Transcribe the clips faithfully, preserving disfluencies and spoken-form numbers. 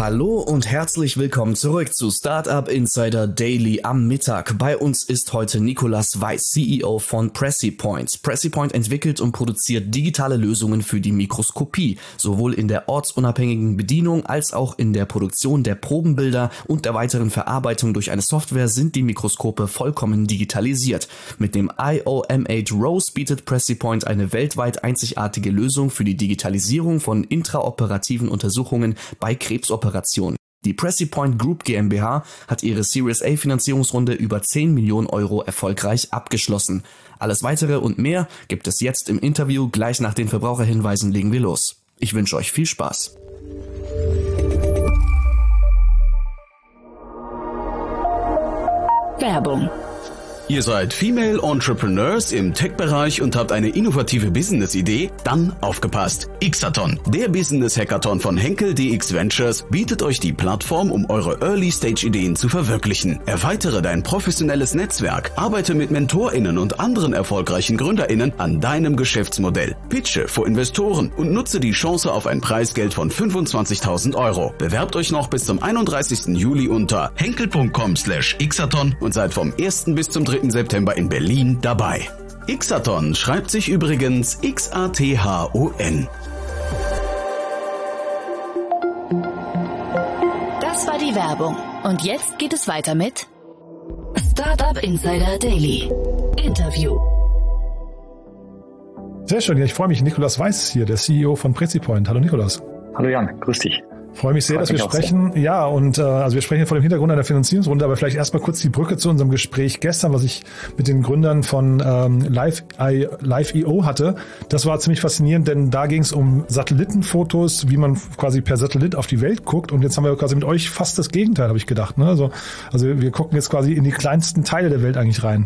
Hallo und herzlich willkommen zurück zu Startup Insider Daily am Mittag. Bei uns ist heute Nicolas Weiß, C E O von PreciPoint. PreciPoint entwickelt und produziert digitale Lösungen für die Mikroskopie, sowohl in der ortsunabhängigen Bedienung als auch in der Produktion der Probenbilder und der weiteren Verarbeitung durch eine Software sind die Mikroskope vollkommen digitalisiert. Mit dem I O M acht Rose bietet PreciPoint eine weltweit einzigartige Lösung für die Digitalisierung von intraoperativen Untersuchungen bei Krebsoperationen. Die PreciPoint Group GmbH hat ihre Series A Finanzierungsrunde über zehn Millionen Euro erfolgreich abgeschlossen. Alles weitere und mehr gibt es jetzt im Interview. Gleich nach den Verbraucherhinweisen legen wir los. Ich wünsche euch viel Spaß. Werbung. Ihr seid Female Entrepreneurs im Tech-Bereich und habt eine innovative Business-Idee? Dann aufgepasst! Xathon, der Business-Hackathon von Henkel D X Ventures, bietet euch die Plattform, um eure Early-Stage-Ideen zu verwirklichen. Erweitere dein professionelles Netzwerk, arbeite mit MentorInnen und anderen erfolgreichen GründerInnen an deinem Geschäftsmodell. Pitche vor Investoren und nutze die Chance auf ein Preisgeld von fünfundzwanzigtausend Euro. Bewerbt euch noch bis zum einunddreißigsten Juli unter henkel punkt com slash xathon und seid vom ersten bis zum dritten September in Berlin dabei. Xathon schreibt sich übrigens X A T H O N. Das war die Werbung. Und jetzt geht es weiter mit Startup Insider Daily. Interview. Sehr schön, ja, ich freue mich. Nicolas Weiß hier, der C E O von PreciPoint. Hallo Nicolas. Hallo Jan, grüß dich. Freue mich sehr, Freut dass wir mich sprechen. Ja, und äh, also wir sprechen hier vor dem Hintergrund einer Finanzierungsrunde, aber vielleicht erstmal kurz die Brücke zu unserem Gespräch gestern, was ich mit den Gründern von ähm, Live, I, Live Punkt I O hatte. Das war ziemlich faszinierend, denn da ging es um Satellitenfotos, wie man quasi per Satellit auf die Welt guckt. Und jetzt haben wir quasi mit euch fast das Gegenteil, habe ich gedacht. Ne? Also, also wir gucken jetzt quasi in die kleinsten Teile der Welt eigentlich rein.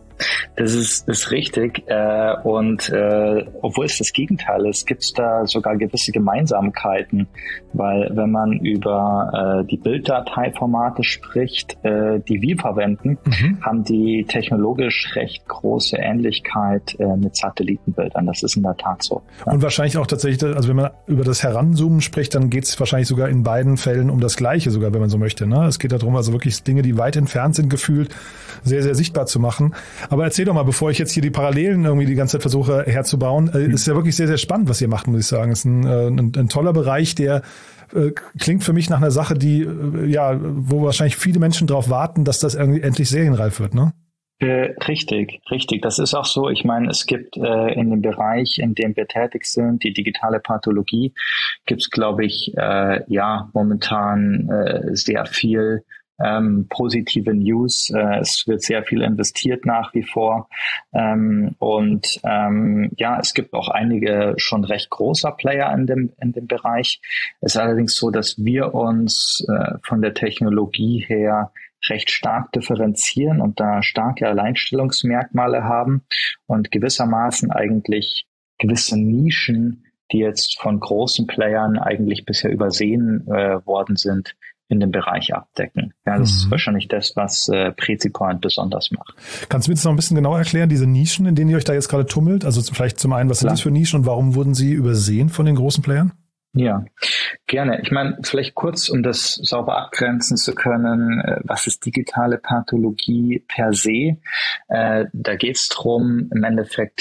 Das ist, ist richtig. Äh, und äh, obwohl es das Gegenteil ist, gibt es da sogar gewisse Gemeinsamkeiten. Weil wenn man über äh, die Bilddateiformate spricht, äh, die wir verwenden, mhm. haben die technologisch recht große Ähnlichkeit äh, mit Satellitenbildern. Das ist in der Tat so. Ja. Und wahrscheinlich auch tatsächlich, also wenn man über das Heranzoomen spricht, dann geht es wahrscheinlich sogar in beiden Fällen um das Gleiche, sogar wenn man so möchte. Ne? Es geht darum, also wirklich Dinge, die weit entfernt sind, gefühlt sehr, sehr sichtbar zu machen. Aber erzähl doch mal, bevor ich jetzt hier die Parallelen irgendwie die ganze Zeit versuche herzubauen, äh, ist ja wirklich sehr, sehr spannend, was ihr macht, muss ich sagen. Es ist ein, äh, ein, ein toller Bereich, der äh, klingt für mich nach einer Sache, die, äh, ja, wo wahrscheinlich viele Menschen drauf warten, dass das irgendwie endlich serienreif wird, ne? Äh, richtig, richtig. Das ist auch so. Ich meine, es gibt äh, in dem Bereich, in dem wir tätig sind, die digitale Pathologie, gibt es, glaube ich, äh, ja, momentan äh, sehr viel Ähm, positive News. Äh, es wird sehr viel investiert nach wie vor. Ähm, und ähm, ja, es gibt auch einige schon recht großer Player in dem, in dem Bereich. Es ist allerdings so, dass wir uns äh, von der Technologie her recht stark differenzieren und da starke Alleinstellungsmerkmale haben und gewissermaßen eigentlich gewisse Nischen, die jetzt von großen Playern eigentlich bisher übersehen äh, worden sind, in dem Bereich abdecken. Ja, das mhm. ist wahrscheinlich das, was äh, PreciPoint besonders macht. Kannst du mir das noch ein bisschen genauer erklären, diese Nischen, in denen ihr euch da jetzt gerade tummelt? Also vielleicht zum einen, was Klar. sind das für Nischen und warum wurden sie übersehen von den großen Playern? Ja, gerne. Ich meine, vielleicht kurz, um das sauber abgrenzen zu können, äh, was ist digitale Pathologie per se? Äh, da geht es darum, im Endeffekt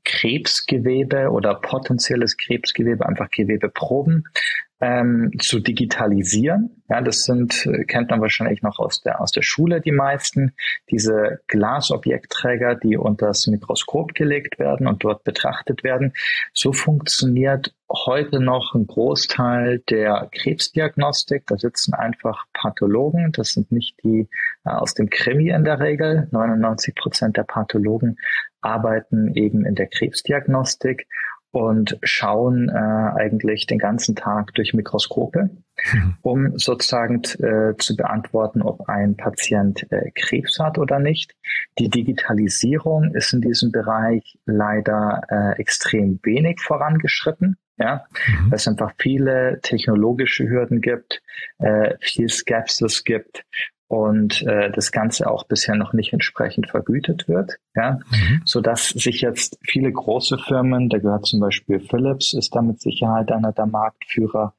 Krebsgewebe oder potenzielles Krebsgewebe, einfach Gewebeproben, ähm, zu digitalisieren. Ja, das sind, kennt man wahrscheinlich noch aus der, aus der Schule, die meisten, diese Glasobjektträger, die unter das Mikroskop gelegt werden und dort betrachtet werden. So funktioniert heute noch ein Großteil der Krebsdiagnostik. Da sitzen einfach Pathologen. Das sind nicht die äh, aus dem Krimi in der Regel. neunundneunzig Prozent der Pathologen arbeiten eben in der Krebsdiagnostik und schauen äh, eigentlich den ganzen Tag durch Mikroskope, mhm. um sozusagen äh, zu beantworten, ob ein Patient äh, Krebs hat oder nicht. Die Digitalisierung ist in diesem Bereich leider äh, extrem wenig vorangeschritten. Ja, mhm. weil es einfach viele technologische Hürden gibt, äh, viel Skepsis gibt und äh, das Ganze auch bisher noch nicht entsprechend vergütet wird, ja, mhm. so dass sich jetzt viele große Firmen, da gehört zum Beispiel Philips, ist da mit Sicherheit einer der Marktführer,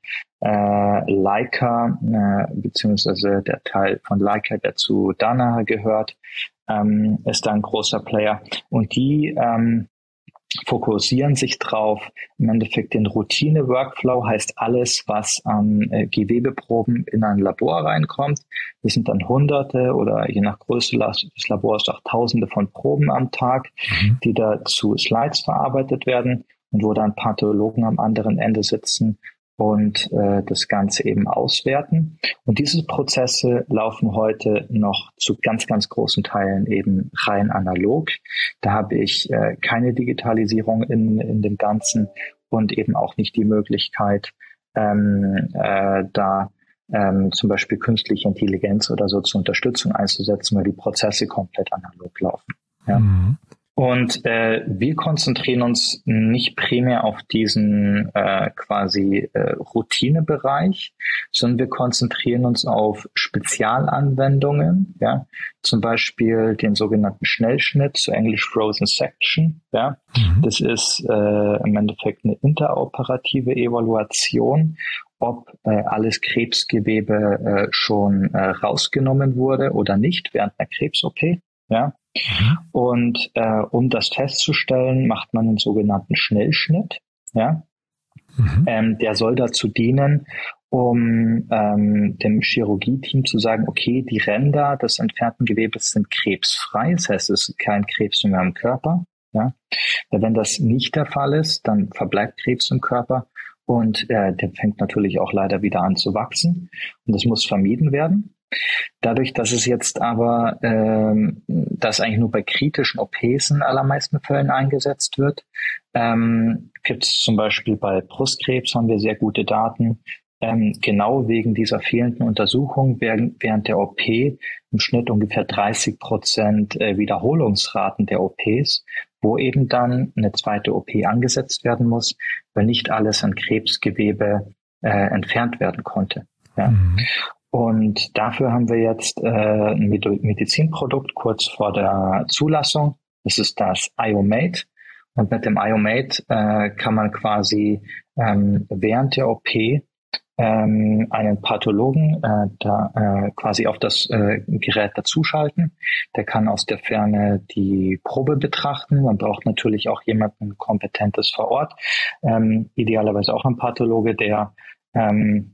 äh, Leica, äh, beziehungsweise der Teil von Leica, der zu Danaher gehört, ähm, ist da ein großer Player. Und die ähm, fokussieren sich drauf, im Endeffekt den Routine-Workflow, heißt alles, was an äh, Gewebeproben in ein Labor reinkommt. Das sind dann Hunderte oder je nach Größe des Labors auch Tausende von Proben am Tag, mhm. die da zu Slides verarbeitet werden und wo dann Pathologen am anderen Ende sitzen und äh, das Ganze eben auswerten. Und diese Prozesse laufen heute noch zu ganz, ganz großen Teilen eben rein analog. Da habe ich äh, keine Digitalisierung in, in dem Ganzen und eben auch nicht die Möglichkeit, ähm, äh, da ähm, zum Beispiel künstliche Intelligenz oder so zur Unterstützung einzusetzen, weil die Prozesse komplett analog laufen. Ja. Mhm. Und äh, wir konzentrieren uns nicht primär auf diesen äh, quasi äh, Routinebereich, sondern wir konzentrieren uns auf Spezialanwendungen, ja, zum Beispiel den sogenannten Schnellschnitt, zu Englisch Frozen Section, ja. Mhm. Das ist äh, im Endeffekt eine interoperative Evaluation, ob äh, alles Krebsgewebe äh, schon äh, rausgenommen wurde oder nicht während einer Krebs-O P, ja. Mhm. Und äh, um das festzustellen, macht man einen sogenannten Schnellschnitt. Ja, mhm. ähm, der soll dazu dienen, um ähm, dem Chirurgie-Team zu sagen, okay, die Ränder des entfernten Gewebes sind krebsfrei, das heißt, es ist kein Krebs mehr im Körper. Ja, weil wenn das nicht der Fall ist, dann verbleibt Krebs im Körper und äh, der fängt natürlich auch leider wieder an zu wachsen und das muss vermieden werden. Dadurch, dass es jetzt aber, ähm, das eigentlich nur bei kritischen O Ps in allermeisten Fällen eingesetzt wird, ähm, gibt es zum Beispiel bei Brustkrebs haben wir sehr gute Daten, ähm, genau wegen dieser fehlenden Untersuchung während, während der O P im Schnitt ungefähr dreißig Prozent äh, Wiederholungsraten der O Ps, wo eben dann eine zweite O P angesetzt werden muss, weil nicht alles an Krebsgewebe äh, entfernt werden konnte. Ja. Mhm. Und dafür haben wir jetzt äh, ein Medizinprodukt kurz vor der Zulassung. Das ist das IOMate. Und mit dem IOMate äh, kann man quasi ähm, während der O P ähm, einen Pathologen äh, da äh, quasi auf das äh, Gerät dazuschalten. Der kann aus der Ferne die Probe betrachten. Man braucht natürlich auch jemanden Kompetentes vor Ort, ähm, idealerweise auch ein Pathologe, der ähm,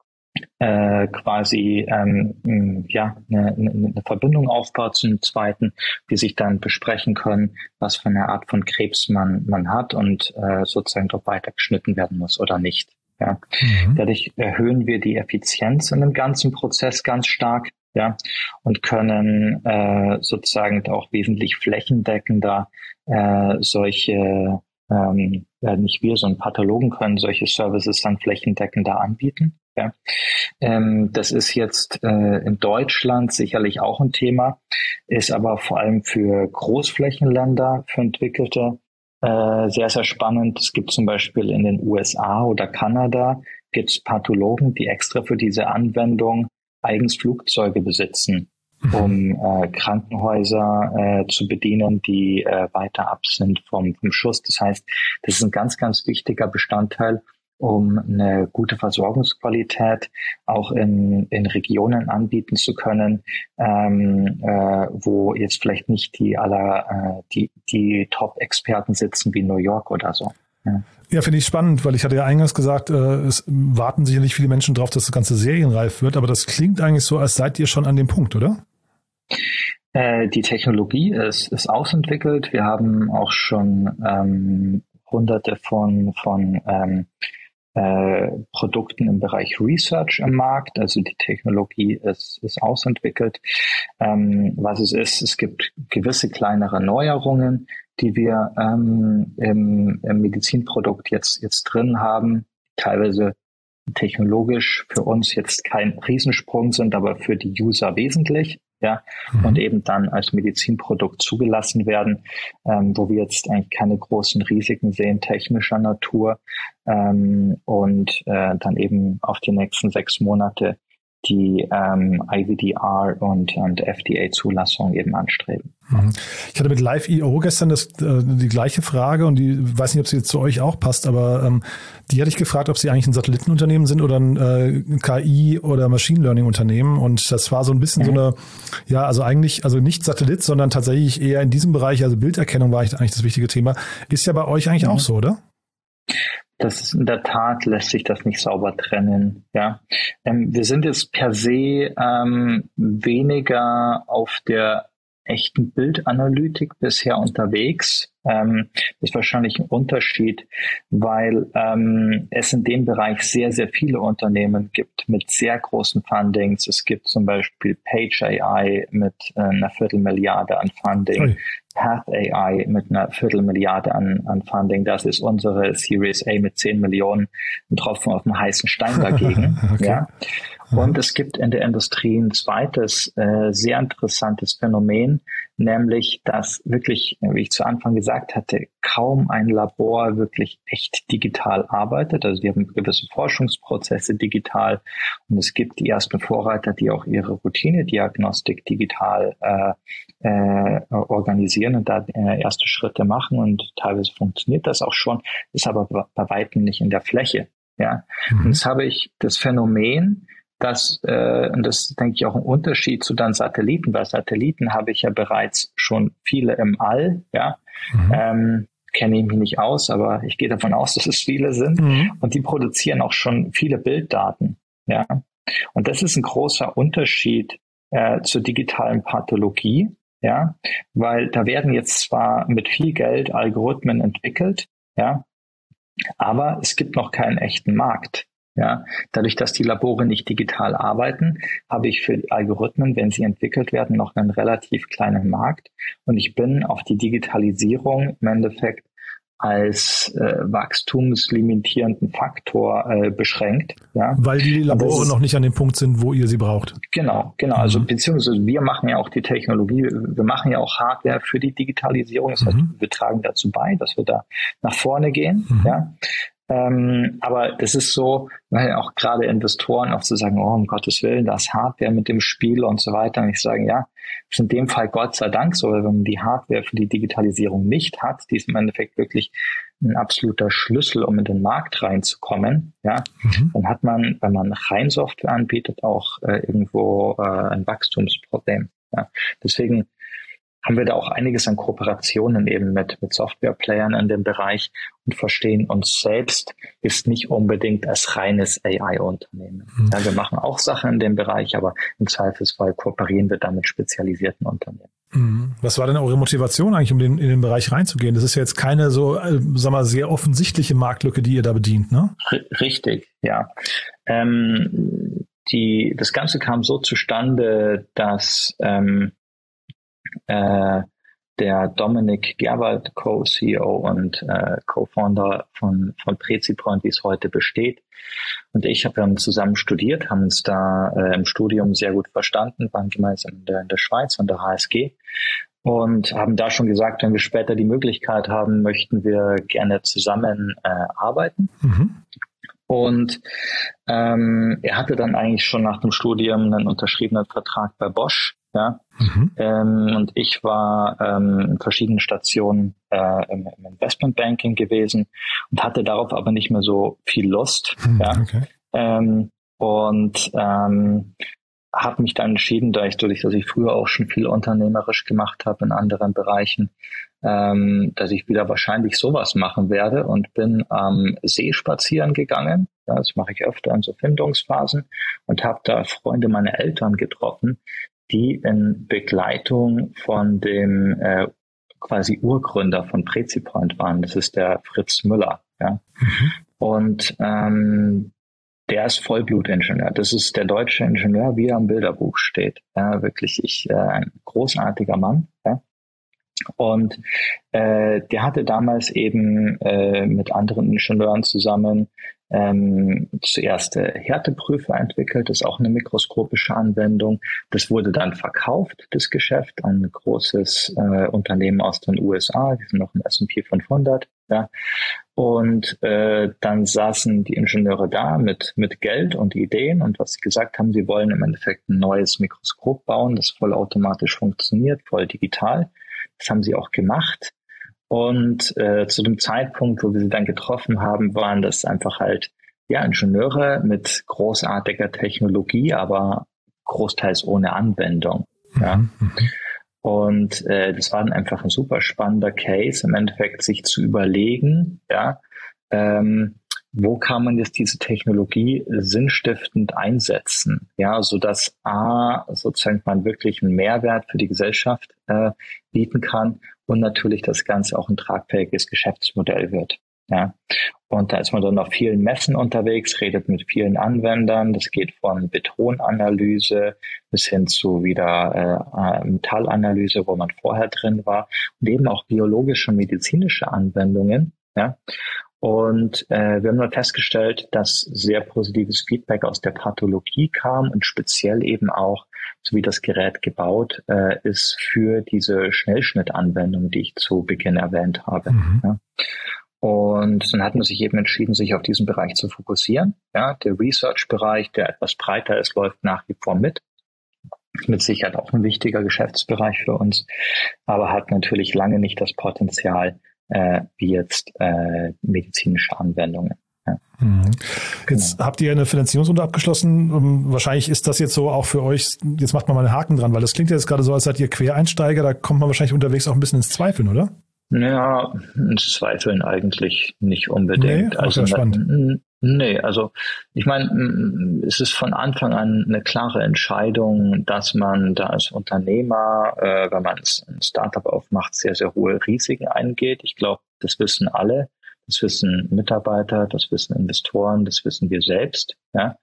Äh, quasi ähm, ja eine, eine Verbindung aufbaut zum zweiten, die sich dann besprechen können, was für eine Art von Krebs man man hat und äh, sozusagen doch weiter geschnitten werden muss oder nicht. Ja, mhm. Dadurch erhöhen wir die Effizienz in dem ganzen Prozess ganz stark, ja, und können äh, sozusagen auch wesentlich flächendeckender äh, solche ähm, äh, nicht wir, sondern Pathologen können solche Services dann flächendeckender anbieten. Ja. Ähm, das ist jetzt äh, in Deutschland sicherlich auch ein Thema, ist aber vor allem für Großflächenländer, für Entwickelte äh, sehr, sehr spannend. Es gibt zum Beispiel in den U S A oder Kanada gibt es Pathologen, die extra für diese Anwendung eigens Flugzeuge besitzen, um äh, Krankenhäuser äh, zu bedienen, die äh, weiter ab sind vom, vom Schuss. Das heißt, das ist ein ganz, ganz wichtiger Bestandteil, um eine gute Versorgungsqualität auch in, in Regionen anbieten zu können, ähm, äh, wo jetzt vielleicht nicht die aller äh, die die Top-Experten sitzen wie New York oder so. Ja, ja, finde ich spannend, weil ich hatte ja eingangs gesagt, äh, es warten sicherlich viele Menschen drauf, dass das Ganze serienreif wird, aber das klingt eigentlich so, als seid ihr schon an dem Punkt, oder? Äh, die Technologie ist, ist ausentwickelt. Wir haben auch schon ähm, hunderte von von ähm, Äh, Produkten im Bereich Research im Markt. Also die Technologie ist, ist ausentwickelt. Ähm, was es ist, es gibt gewisse kleinere Neuerungen, die wir ähm, im, im Medizinprodukt jetzt, jetzt drin haben, teilweise technologisch für uns jetzt kein Riesensprung sind, aber für die User wesentlich. Ja, mhm. Und eben dann als Medizinprodukt zugelassen werden, ähm, wo wir jetzt eigentlich keine großen Risiken sehen, technischer Natur, ähm, und äh, dann eben auf die nächsten sechs Monate die ähm, I V D R und, und F D A-Zulassung eben anstreben. Ich hatte mit Live Punkt I O gestern das, äh, die gleiche Frage und die weiß nicht, ob sie jetzt zu euch auch passt, aber ähm, die hatte ich gefragt, ob sie eigentlich ein Satellitenunternehmen sind oder ein äh, K I- oder Machine Learning-Unternehmen, und das war so ein bisschen mhm. so eine, ja, also eigentlich, also nicht Satellit, sondern tatsächlich eher in diesem Bereich, also Bilderkennung war eigentlich das wichtige Thema. Ist ja bei euch eigentlich mhm. auch so, oder? Das ist in der Tat, lässt sich das nicht sauber trennen. Ja, ähm, wir sind jetzt per se ähm, weniger auf der echten Bildanalytik bisher unterwegs. Ähm, das ist wahrscheinlich ein Unterschied, weil ähm, es in dem Bereich sehr, sehr viele Unternehmen gibt mit sehr großen Fundings. Es gibt zum Beispiel Page A I mit äh, einer Viertelmilliarde an Funding, Ui. Path A I mit einer Viertelmilliarde an, an Funding. Das ist unsere Series A mit zehn Millionen, ein Tropfen auf dem heißen Stein dagegen. okay. Ja. Und es gibt in der Industrie ein zweites, äh, sehr interessantes Phänomen, nämlich, dass wirklich, wie ich zu Anfang gesagt hatte, kaum ein Labor wirklich echt digital arbeitet. Also wir haben gewisse Forschungsprozesse digital und es gibt die ersten Vorreiter, die auch ihre Routine-Diagnostik digital äh, äh, organisieren und da äh, erste Schritte machen, und teilweise funktioniert das auch schon, ist aber bei weitem nicht in der Fläche. Ja, mhm. Und jetzt habe ich das Phänomen, Das, äh, und das ist, denke ich, auch ein Unterschied zu dann Satelliten. Bei Satelliten habe ich ja bereits schon viele im All, ja. Mhm. Ähm, kenne ich mich nicht aus, aber ich gehe davon aus, dass es viele sind. Mhm. Und die produzieren auch schon viele Bilddaten, ja. Und das ist ein großer Unterschied äh, zur digitalen Pathologie, ja, weil da werden jetzt zwar mit viel Geld Algorithmen entwickelt, ja, aber es gibt noch keinen echten Markt. Ja, dadurch, dass die Labore nicht digital arbeiten, habe ich für die Algorithmen, wenn sie entwickelt werden, noch einen relativ kleinen Markt. Und ich bin auf die Digitalisierung im Endeffekt als äh, wachstumslimitierenden Faktor äh, beschränkt. Ja. Weil die Labore ist, noch nicht an dem Punkt sind, wo ihr sie braucht. Genau, genau. Mhm. Also beziehungsweise wir machen ja auch die Technologie, wir machen ja auch Hardware für die Digitalisierung. Das heißt, mhm. wir tragen dazu bei, dass wir da nach vorne gehen. Mhm. Ja. Ähm, aber das ist so, weil auch gerade Investoren oft so sagen, oh, um Gottes Willen, das Hardware mit dem Spiel und so weiter. Und ich sage, ja, ist in dem Fall Gott sei Dank so, weil wenn man die Hardware für die Digitalisierung nicht hat, die ist im Endeffekt wirklich ein absoluter Schlüssel, um in den Markt reinzukommen, ja, mhm. dann hat man, wenn man rein Software anbietet, auch äh, irgendwo äh, ein Wachstumsproblem. Ja. Deswegen haben wir da auch einiges an Kooperationen eben mit, mit Softwareplayern in dem Bereich und verstehen uns selbst ist nicht unbedingt als reines A I-Unternehmen. Mhm. Ja, wir machen auch Sachen in dem Bereich, aber im Zweifelsfall kooperieren wir dann mit spezialisierten Unternehmen. Mhm. Was war denn eure Motivation eigentlich, um den, in den Bereich reinzugehen? Das ist ja jetzt keine so, äh, sag mal, sehr offensichtliche Marktlücke, die ihr da bedient, ne? R- richtig, ja. Ähm, die, das Ganze kam so zustande, dass ähm, Äh, der Dominik Gerwald, Co-C E O und äh, Co-Founder von, von Precipoint, wie es heute besteht. Und ich habe dann zusammen studiert, haben uns da äh, im Studium sehr gut verstanden, waren gemeinsam in der, in der Schweiz und der H S G und haben da schon gesagt, wenn wir später die Möglichkeit haben, möchten wir gerne zusammen äh, arbeiten. Mhm. Und ähm, er hatte dann eigentlich schon nach dem Studium einen unterschriebenen Vertrag bei Bosch. Ja, mhm. ähm, und ich war ähm, in verschiedenen Stationen äh, im, im Investmentbanking gewesen und hatte darauf aber nicht mehr so viel Lust. Mhm, ja, okay. ähm, und ähm, habe mich dann entschieden, da ich dadurch, dass ich früher auch schon viel unternehmerisch gemacht habe in anderen Bereichen, ähm, dass ich wieder wahrscheinlich sowas machen werde und bin am See spazieren gegangen. Ja, das mache ich öfter in so Findungsphasen und habe da Freunde meiner Eltern getroffen, die in Begleitung von dem äh, quasi Urgründer von Precipoint waren. Das ist der Fritz Müller. Ja. Mhm. Und ähm, der ist Vollblutingenieur. Das ist der deutsche Ingenieur, wie er im Bilderbuch steht. Ja, wirklich ich, äh, ein großartiger Mann. Ja. Und äh, der hatte damals eben äh, mit anderen Ingenieuren zusammen ähm, zuerst äh, Härteprüfer entwickelt. Das ist auch eine mikroskopische Anwendung. Das wurde dann verkauft, das Geschäft, an ein großes äh, Unternehmen aus den U S A. Die sind noch im S und P fünfhundert. Ja. Und äh, dann saßen die Ingenieure da mit mit Geld und Ideen und was sie gesagt haben, sie wollen im Endeffekt ein neues Mikroskop bauen, das vollautomatisch funktioniert, voll digital. Das haben sie auch gemacht. Und äh, zu dem Zeitpunkt, wo wir sie dann getroffen haben, waren das einfach halt ja Ingenieure mit großartiger Technologie, aber großteils ohne Anwendung. Ja. Mhm. Und äh, das war dann einfach ein super spannender Case, im Endeffekt sich zu überlegen, ja, ähm, wo kann man jetzt diese Technologie sinnstiftend einsetzen, ja, so dass A, sozusagen man wirklich einen Mehrwert für die Gesellschaft äh, bieten kann und natürlich das Ganze auch ein tragfähiges Geschäftsmodell wird. Ja, und da ist man dann auf vielen Messen unterwegs, redet mit vielen Anwendern. Das geht von Betonanalyse bis hin zu wieder äh, Metallanalyse, wo man vorher drin war, und eben auch biologische und medizinische Anwendungen. Ja, und äh, wir haben dann festgestellt, dass sehr positives Feedback aus der Pathologie kam und speziell eben auch, so wie das Gerät gebaut äh, ist, für diese Schnellschnittanwendung, die ich zu Beginn erwähnt habe. Mhm. Ja. Und dann hat man sich eben entschieden, sich auf diesen Bereich zu fokussieren. Ja, der Research-Bereich, der etwas breiter ist, läuft nach wie vor mit. Ist mit Sicherheit auch ein wichtiger Geschäftsbereich für uns, aber hat natürlich lange nicht das Potenzial äh, wie jetzt äh, medizinische Anwendungen. Ja. Jetzt genau. Habt ihr eine Finanzierungsrunde abgeschlossen. Wahrscheinlich ist das jetzt so auch für euch, jetzt macht man mal einen Haken dran, weil das klingt jetzt gerade so, als seid ihr Quereinsteiger, da kommt man wahrscheinlich unterwegs auch ein bisschen ins Zweifeln, oder? Ja, ins Zweifeln eigentlich nicht unbedingt. Nee, also ja spannend. Nee, also ich meine, es ist von Anfang an eine klare Entscheidung, dass man da als Unternehmer, äh, wenn man ein Startup aufmacht, sehr, sehr hohe Risiken eingeht. Ich glaube, das wissen alle. Das wissen Mitarbeiter, das wissen Investoren, das wissen wir selbst. Ja?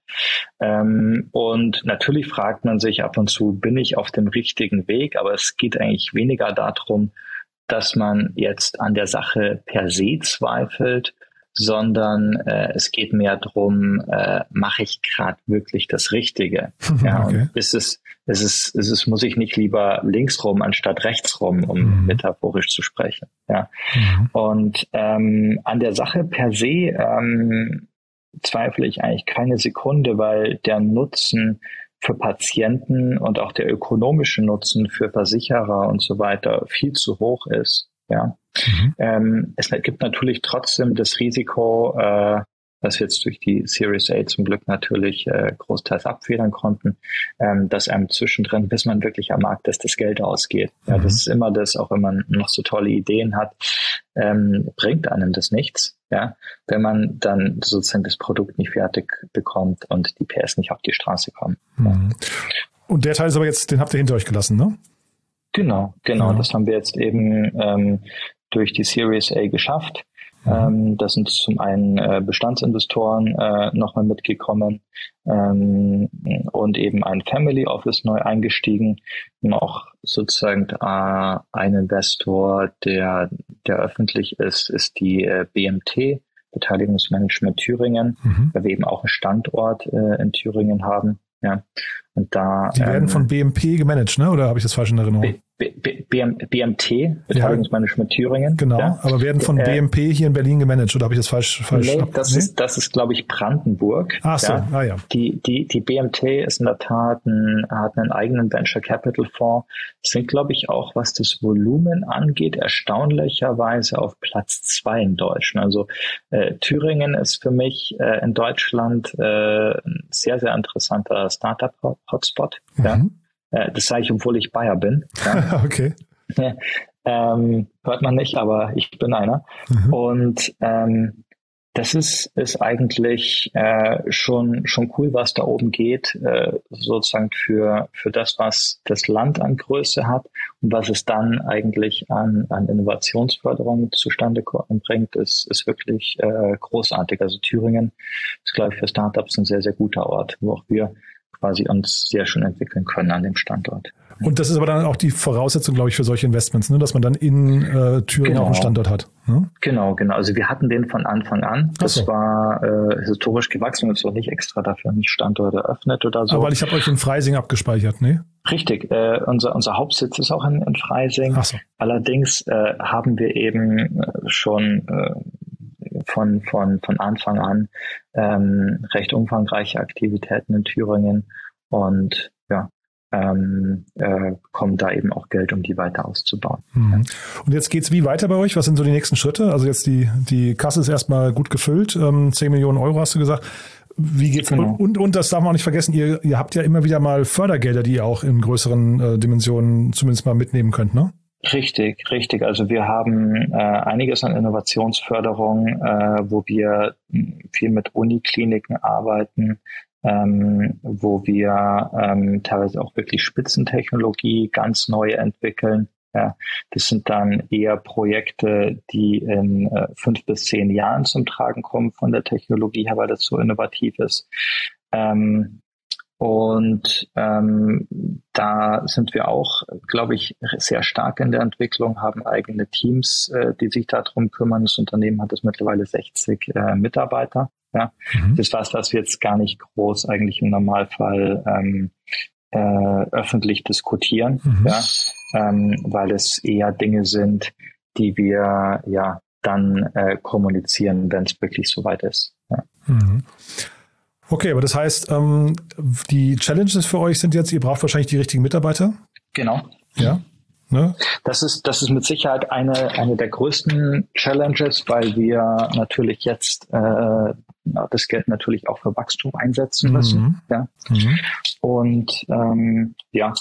Ähm, und natürlich fragt man sich ab und zu, bin ich auf dem richtigen Weg? Aber es geht eigentlich weniger darum, dass man jetzt an der Sache per se zweifelt, sondern äh, es geht mehr darum, äh, mache ich gerade wirklich das Richtige? Ja, okay. Und ist es, ist es, ist es, muss ich nicht lieber links rum anstatt rechts rum, um mhm. metaphorisch zu sprechen? Ja. Mhm. Und ähm, an der Sache per se ähm, zweifle ich eigentlich keine Sekunde, weil der Nutzen für Patienten und auch der ökonomische Nutzen für Versicherer und so weiter viel zu hoch ist. Ja, mhm. ähm, es gibt natürlich trotzdem das Risiko, äh, das wir jetzt durch die Series A zum Glück natürlich äh, großteils abfedern konnten, ähm, dass einem zwischendrin, bis man wirklich am Markt ist, das Geld ausgeht. Ja, mhm. Das ist immer das, auch wenn man noch so tolle Ideen hat, ähm, bringt einem das nichts, ja, wenn man dann sozusagen das Produkt nicht fertig bekommt und die P S nicht auf die Straße kommen. Mhm. Ja. Und der Teil ist aber jetzt, den habt ihr hinter euch gelassen, ne? Genau, genau. Ja. Das haben wir jetzt eben ähm, durch die Series A geschafft. Ähm, da sind zum einen äh, Bestandsinvestoren äh, nochmal mitgekommen ähm, und eben ein Family Office neu eingestiegen. Noch sozusagen äh, ein Investor, der der öffentlich ist, ist die äh, B M T, Beteiligungsmanagement Thüringen, mhm. weil wir eben auch einen Standort äh, in Thüringen haben. Ja. Und da, die werden ähm, von B M P gemanagt, ne? Oder habe ich das falsch in Erinnerung? B, B, B, B M T, Beteiligungsmanagement ja, Thüringen. Genau, ja. Aber werden von äh, B M P hier in Berlin gemanagt, oder habe ich das falsch? falsch nee, das nee? ist, das ist, glaube ich, Brandenburg. Ach so, ja. Ah, ja. Die, die, die B M T ist in der Tat ein, hat einen eigenen Venture Capital Fonds. Sind, glaube ich, auch, was das Volumen angeht, erstaunlicherweise auf Platz zwei in Deutschland. Also äh, Thüringen ist für mich äh, in Deutschland äh, ein sehr, sehr interessanter Startup-Hotspot. Mhm. Ja. Das sage ich, obwohl ich Bayer bin. Ja. Okay. Ähm, hört man nicht, aber ich bin einer. Mhm. Und ähm, das ist, ist eigentlich äh, schon schon cool, was da oben geht, äh, sozusagen für für das, was das Land an Größe hat und was es dann eigentlich an an Innovationsförderung zustande bringt, ist ist wirklich äh, großartig. Also Thüringen ist, glaube ich, für Startups ein sehr, sehr guter Ort, wo auch wir quasi uns sehr schön entwickeln können an dem Standort. Und das ist aber dann auch die Voraussetzung, glaube ich, für solche Investments, ne? Dass man dann in äh, Thüringen genau. auch einen Standort hat. Ne? Genau, genau. Also wir hatten den von Anfang an. Das so. war äh, historisch gewachsen und so nicht extra dafür nicht Standort eröffnet oder so. Aber weil ich habe euch in Freising abgespeichert, ne? Richtig. Äh, unser, unser Hauptsitz ist auch in, in Freising. Ach so. Allerdings äh, haben wir eben schon äh, von, von, von Anfang an ähm, recht umfangreiche Aktivitäten in Thüringen und ja, Ähm, äh, kommen da eben auch Geld, um die weiter auszubauen. Mhm. Und jetzt geht's wie weiter bei euch? Was sind so die nächsten Schritte? Also jetzt die, die Kasse ist erstmal gut gefüllt, ähm, zehn Millionen Euro hast du gesagt. Wie geht's? Genau. Und, und das darf man auch nicht vergessen, ihr, ihr habt ja immer wieder mal Fördergelder, die ihr auch in größeren äh, Dimensionen zumindest mal mitnehmen könnt, ne? Richtig, richtig. Also wir haben äh, einiges an Innovationsförderung, äh, wo wir viel mit Unikliniken arbeiten, Ähm, wo wir ähm, teilweise auch wirklich Spitzentechnologie ganz neu entwickeln. Ja, das sind dann eher Projekte, die in äh, fünf bis zehn Jahren zum Tragen kommen von der Technologie her, weil das so innovativ ist. Ähm, und ähm, da sind wir auch, glaube ich, sehr stark in der Entwicklung, haben eigene Teams, äh, die sich darum kümmern. Das Unternehmen hat jetzt mittlerweile sechzig äh, Mitarbeiter. Ja, mhm. Das ist was, was wir jetzt gar nicht groß eigentlich im Normalfall ähm, äh, öffentlich diskutieren, mhm. ja, ähm, weil es eher Dinge sind, die wir ja dann äh, kommunizieren, wenn es wirklich soweit ist. Ja. Mhm. Okay, aber das heißt, ähm, die Challenges für euch sind jetzt, ihr braucht wahrscheinlich die richtigen Mitarbeiter? Genau. Ja. Ne? Das ist, das ist mit Sicherheit eine, eine der größten Challenges, weil wir natürlich jetzt äh, das Geld natürlich auch für Wachstum einsetzen müssen. Mhm. Ja. Mhm. Und ähm, ja,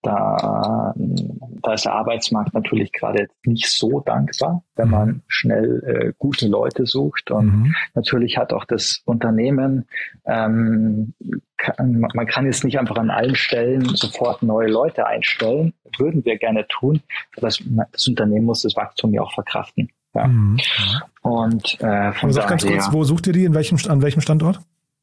da, da ist der Arbeitsmarkt natürlich gerade nicht so dankbar, wenn man mhm. schnell äh, gute Leute sucht. Und mhm. natürlich hat auch das Unternehmen, ähm, kann, man kann jetzt nicht einfach an allen Stellen sofort neue Leute einstellen, würden wir gerne tun. Aber das, das Unternehmen muss das Wachstum ja auch verkraften. Ja. Mhm. Und äh, von also sag ganz kurz, wo sucht ihr die? In welchem, an welchem Standort?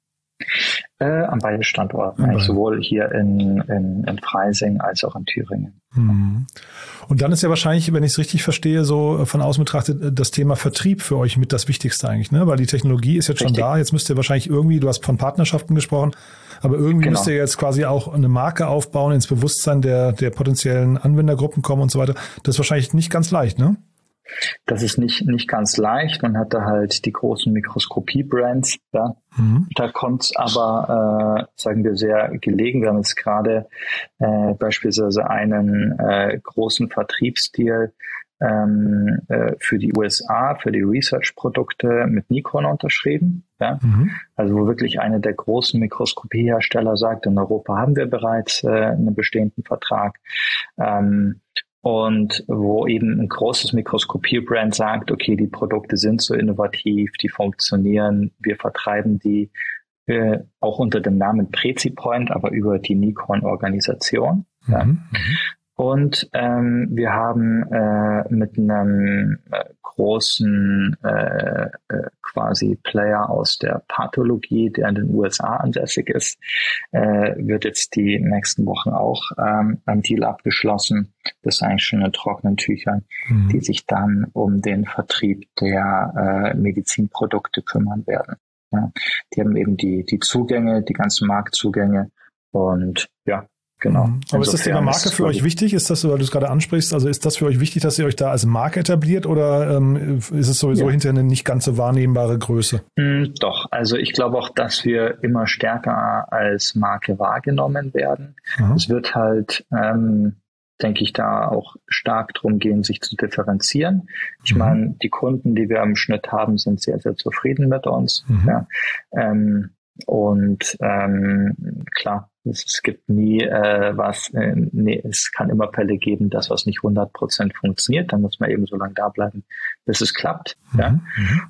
Äh, an beiden Standorten, eigentlich sowohl hier in, in, in Freising als auch in Thüringen. Mhm. Und dann ist ja wahrscheinlich, wenn ich es richtig verstehe, so von außen betrachtet, das Thema Vertrieb für euch mit das Wichtigste eigentlich, ne? Weil die Technologie ist jetzt richtig. Schon da. Jetzt müsst ihr wahrscheinlich irgendwie, du hast von Partnerschaften gesprochen, aber irgendwie genau. müsst ihr jetzt quasi auch eine Marke aufbauen, ins Bewusstsein der, der potenziellen Anwendergruppen kommen und so weiter. Das ist wahrscheinlich nicht ganz leicht, ne? Das ist nicht, nicht ganz leicht. Man hat da halt die großen Mikroskopie-Brands. Ja. Mhm. Da kommt es aber, äh, sagen wir, sehr gelegen. Wir haben jetzt gerade äh, beispielsweise einen äh, großen Vertriebsdeal ähm, äh, für die U S A, für die Research-Produkte mit Nikon unterschrieben. Ja. Mhm. Also wo wirklich eine der großen Mikroskopiehersteller sagt, in Europa haben wir bereits äh, einen bestehenden Vertrag. Ähm, Und wo eben ein großes Mikroskopie-Brand sagt, okay, die Produkte sind so innovativ, die funktionieren, wir vertreiben die äh, auch unter dem Namen PreziPoint, aber über die Nikon-Organisation. Mhm. Ja. Und ähm, wir haben äh, mit einem äh, großen äh, äh, quasi Player aus der Pathologie, der in den U S A ansässig ist, äh, wird jetzt die nächsten Wochen auch ähm, ein Deal abgeschlossen. Das ist eigentlich schon in trockenen Tüchern, mhm. die sich dann um den Vertrieb der äh, Medizinprodukte kümmern werden. Ja, die haben eben die die Zugänge, die ganzen Marktzugänge und ja. Genau. Aber insofern ist das Thema Marke für euch wichtig? Ist das, weil du es gerade ansprichst, also ist das für euch wichtig, dass ihr euch da als Marke etabliert oder ähm, ist es sowieso ja. hinterher eine nicht ganz so wahrnehmbare Größe? Mm, doch, also ich glaube auch, dass wir immer stärker als Marke wahrgenommen werden. Aha. Es wird halt, ähm, denke ich, da auch stark drum gehen, sich zu differenzieren. Ich mhm. meine, die Kunden, die wir im Schnitt haben, sind sehr, sehr zufrieden mit uns. Mhm. Ja. Ähm, und ähm, klar, es, es gibt nie äh, was, äh, nee, es kann immer Fälle geben, dass was nicht hundert Prozent funktioniert. Dann muss man eben so lange da bleiben, bis es klappt. Mhm. Ja.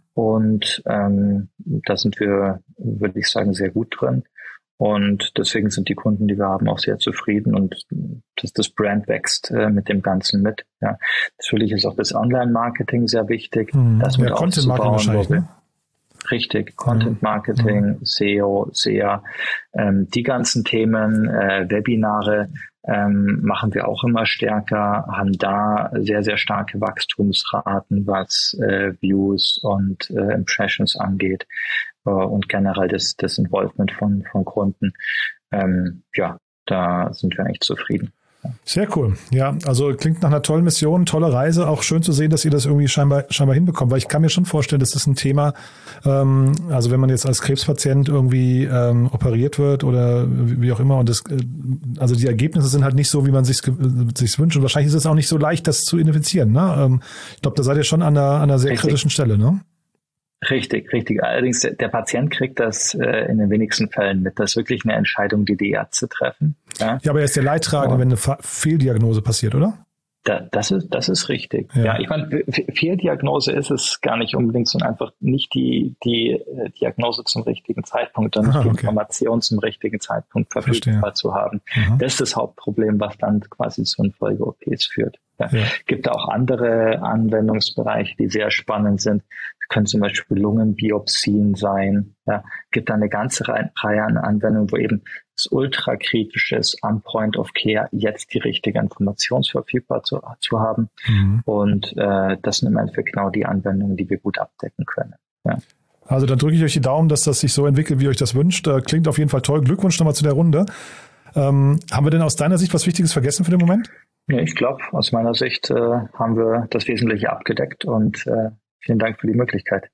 Und ähm, da sind wir, würde ich sagen, sehr gut drin. Und deswegen sind die Kunden, die wir haben, auch sehr zufrieden und dass das Brand wächst äh, mit dem Ganzen mit. Ja. Natürlich ist auch das Online-Marketing sehr wichtig. Mhm. Das mit ja, Content-Marketing wahrscheinlich, ne? Richtig, Content Marketing, mhm. S E O, S E A, ähm, die ganzen Themen, äh, Webinare ähm, machen wir auch immer stärker, haben da sehr, sehr starke Wachstumsraten, was äh, Views und äh, Impressions angeht äh, und generell das, das Involvement von, von Kunden. Ähm, ja, da sind wir eigentlich zufrieden. Sehr cool. Ja, also klingt nach einer tollen Mission, tolle Reise. Auch schön zu sehen, dass ihr das irgendwie scheinbar scheinbar hinbekommt, weil ich kann mir schon vorstellen, das ist ein Thema, ähm, also wenn man jetzt als Krebspatient irgendwie ähm, operiert wird oder wie auch immer und das, äh, also die Ergebnisse sind halt nicht so, wie man sich sich wünscht und wahrscheinlich ist es auch nicht so leicht, das zu identifizieren. Ne? Ähm, ich glaube, da seid ihr schon an einer, an einer sehr Richtig. kritischen Stelle, ne? Richtig, richtig. Allerdings, der, der Patient kriegt das äh, in den wenigsten Fällen mit. Das ist wirklich eine Entscheidung, die die Ärzte treffen. Ja, ja aber er ist der Leidtragende, oh. wenn eine Fa- Fehldiagnose passiert, oder? Da, das ist, das ist richtig. Ja, ja ich meine, Fehldiagnose ist es gar nicht unbedingt, sondern einfach nicht die, die äh, Diagnose zum richtigen Zeitpunkt und nicht ah, okay. die Information zum richtigen Zeitpunkt verfügbar zu haben. Mhm. Das ist das Hauptproblem, was dann quasi zu Folge-O Ps führt. Ja. Ja. Gibt auch andere Anwendungsbereiche, die sehr spannend sind. Das können zum Beispiel Lungenbiopsien sein. Ja. Gibt da eine ganze Reihe an Anwendungen, wo eben das ultrakritische ist, am Point of Care jetzt die richtige Information verfügbar zu, zu haben. Mhm. Und äh, das sind im Endeffekt genau die Anwendungen, die wir gut abdecken können. Ja. Also dann drücke ich euch die Daumen, dass das sich so entwickelt, wie ihr euch das wünscht. Klingt auf jeden Fall toll. Glückwunsch nochmal zu der Runde. Ähm, haben wir denn aus deiner Sicht was Wichtiges vergessen für den Moment? Ja, ich glaube, aus meiner Sicht äh, haben wir das Wesentliche abgedeckt und äh, vielen Dank für die Möglichkeit.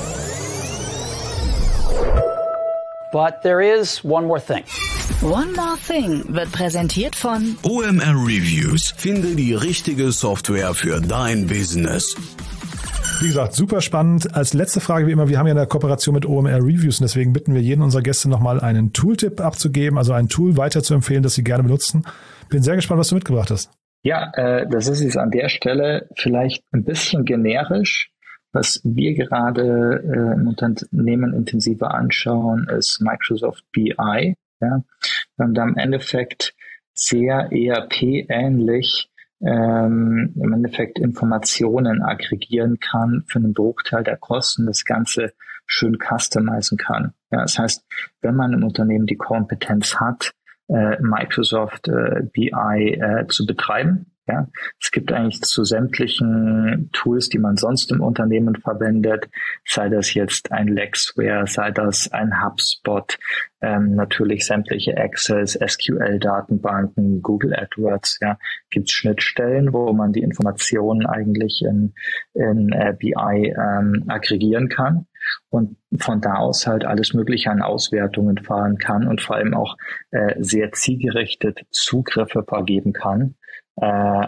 But there is one more thing. One More Thing wird präsentiert von O M R Reviews. Finde die richtige Software für dein Business. Wie gesagt, super spannend. Als letzte Frage wie immer, wir haben ja eine Kooperation mit O M R Reviews und deswegen bitten wir jeden unserer Gäste nochmal einen Tooltip abzugeben, also ein Tool weiter zu empfehlen, das sie gerne benutzen. Bin sehr gespannt, was du mitgebracht hast. Ja, äh, das ist jetzt an der Stelle vielleicht ein bisschen generisch. Was wir gerade äh, im Unternehmen intensiver anschauen, ist Microsoft B I. Ja, und da im Endeffekt sehr E R P-ähnlich ähm, im Endeffekt Informationen aggregieren kann für einen Bruchteil der Kosten, das Ganze schön customizen kann. Ja, das heißt, wenn man im Unternehmen die Kompetenz hat, äh, Microsoft äh, B I äh, zu betreiben, ja, es gibt eigentlich zu sämtlichen Tools, die man sonst im Unternehmen verwendet, sei das jetzt ein Lexware, sei das ein HubSpot, ähm, natürlich sämtliche Access, S Q L-Datenbanken, Google AdWords, ja, gibt es Schnittstellen, wo man die Informationen eigentlich in, in äh, B I ähm, aggregieren kann und von da aus halt alles Mögliche an Auswertungen fahren kann und vor allem auch äh, sehr zielgerichtet Zugriffe vergeben kann. Äh,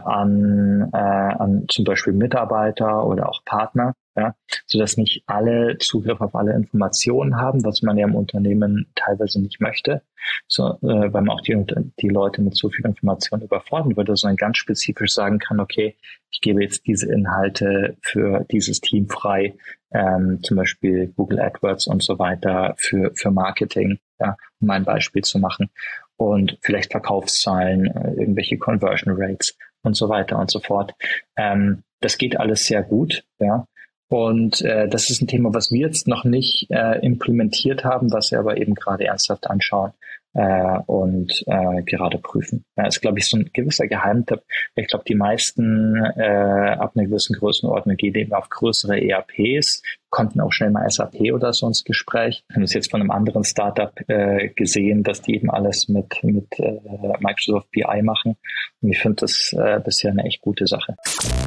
an, äh, an zum Beispiel Mitarbeiter oder auch Partner, ja, sodass nicht alle Zugriff auf alle Informationen haben, was man ja im Unternehmen teilweise nicht möchte, so, äh, weil man auch die, die Leute mit so viel Information überfordern würde, sondern ganz spezifisch sagen kann, okay, ich gebe jetzt diese Inhalte für dieses Team frei, ähm, zum Beispiel Google AdWords und so weiter für, für Marketing, ja, um ein Beispiel zu machen. Und vielleicht Verkaufszahlen, irgendwelche Conversion Rates und so weiter und so fort. Ähm, das geht alles sehr gut, ja. Und äh, das ist ein Thema, was wir jetzt noch nicht äh, implementiert haben, was wir aber eben gerade ernsthaft anschauen äh, und äh, gerade prüfen. Ja, ist, glaube ich, so ein gewisser Geheimtipp. Ich glaube, die meisten äh, ab einer gewissen Größenordnung gehen eben auf größere E R Ps, konnten auch schnell mal S A P oder so ins Gespräch. Wir haben es jetzt von einem anderen Startup äh, gesehen, dass die eben alles mit, mit äh, Microsoft B I machen. Und ich finde das äh, bisher eine echt gute Sache.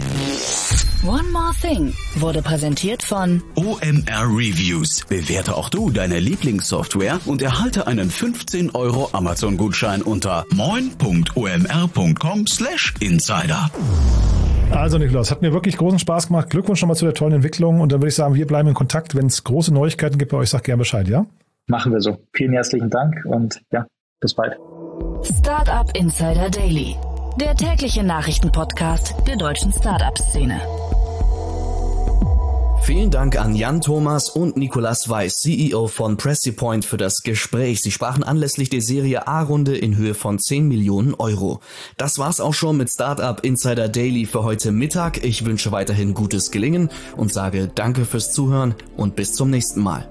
One More Thing wurde präsentiert von O M R Reviews. Bewerte auch du deine Lieblingssoftware und erhalte einen fünfzehn Euro Amazon-Gutschein unter moin punkt o m r punkt com slash insider. Also Nikolaus, hat mir wirklich großen Spaß gemacht. Glückwunsch nochmal zu der tollen Entwicklung und dann würde ich sagen, wir bleiben in Kontakt. Wenn es große Neuigkeiten gibt bei euch, sag gerne Bescheid, ja? Machen wir so. Vielen herzlichen Dank und ja, bis bald. Startup Insider Daily, der tägliche Nachrichtenpodcast der deutschen Startup-Szene. Vielen Dank an Jan Thomas und Nicolas Weiß, C E O von PressiPoint, für das Gespräch. Sie sprachen anlässlich der Serie A-Runde in Höhe von zehn Millionen Euro. Das war's auch schon mit Startup Insider Daily für heute Mittag. Ich wünsche weiterhin gutes Gelingen und sage Danke fürs Zuhören und bis zum nächsten Mal.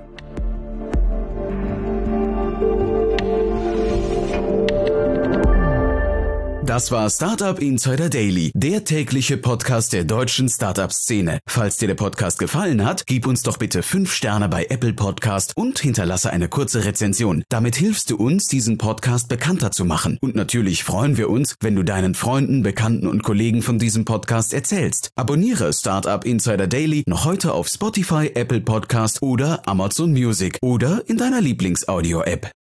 Das war Startup Insider Daily, der tägliche Podcast der deutschen Startup-Szene. Falls dir der Podcast gefallen hat, gib uns doch bitte fünf Sterne bei Apple Podcast und hinterlasse eine kurze Rezension. Damit hilfst du uns, diesen Podcast bekannter zu machen. Und natürlich freuen wir uns, wenn du deinen Freunden, Bekannten und Kollegen von diesem Podcast erzählst. Abonniere Startup Insider Daily noch heute auf Spotify, Apple Podcast oder Amazon Music oder in deiner Lieblings-Audio-App.